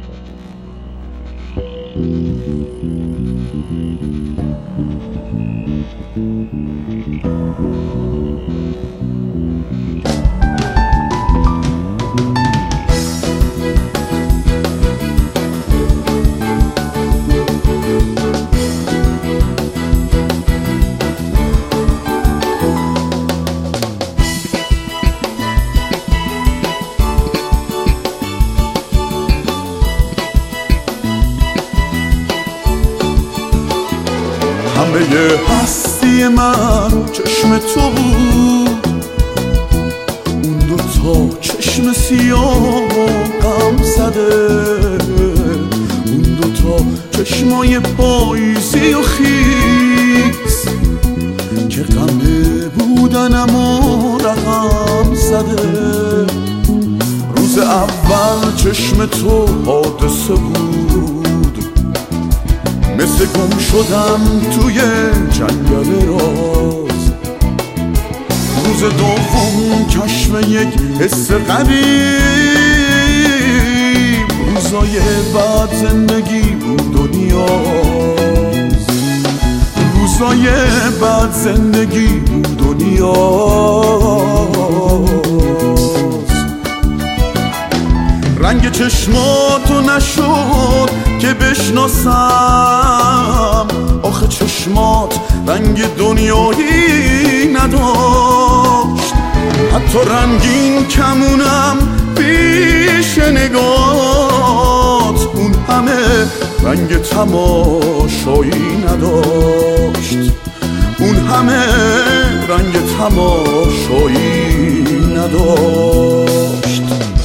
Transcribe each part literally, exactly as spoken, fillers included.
همه هستی من چشم تو بود، اون دوتا چشم سیاه و غم زده، اون دوتا چشمای پاییزی و خیس که غمه بودنم و رقم زده. روز اول چشم تو حادثه بود، مثل گم شدم توی جنگل راز. روز دوم کشف یک حس غریب، روزای بعد زندگی بود و نیاز، روزای بعد زندگی بود و نیاز. رنگ چشماتو نشد که بشناسم، آخه چشمات رنگ دنیایی نداشت. حتی رنگین کمونم پیش نگات، اون همه رنگ تماشایی نداشت، اون همه رنگ تماشایی نداشت.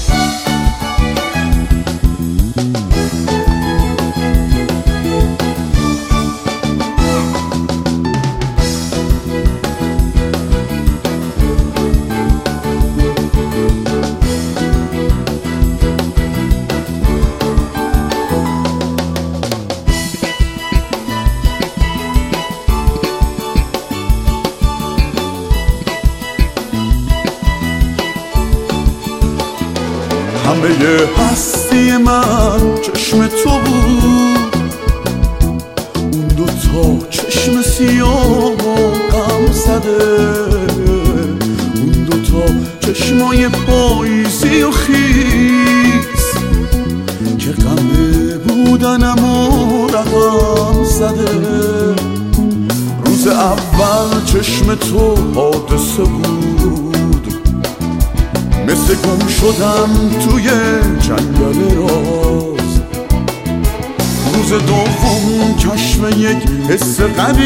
همه هستی من چشم تو بود، اون دوتا چشم سیاه و غم زده، اون دوتا چشمای پاییزی و خیس که غمه بودنم و رقم زده. روز اول چشم تو حادثه بود، مثل گم شدم توی جنگل راز. روز دوم کشف یک حس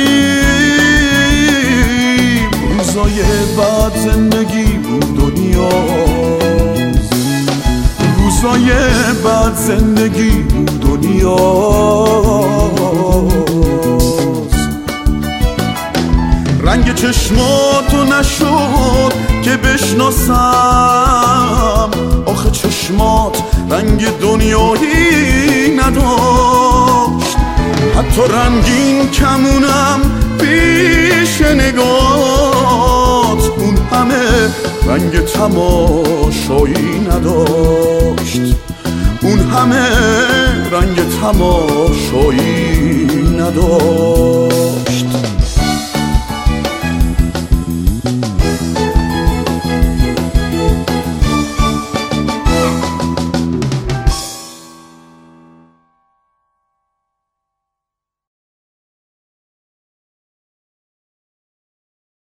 غریب، روزای بعد زندگی بود و نیاز، روزای بعد زندگی بود و نیاز. رنگ چشماتو نشد که بشناسم، آخه چشمات رنگ دنیایی نداشت. حتی رنگین کمونم پیش نگات، اون همه رنگ تماشایی نداشت، اون همه رنگ تماشایی نداشت.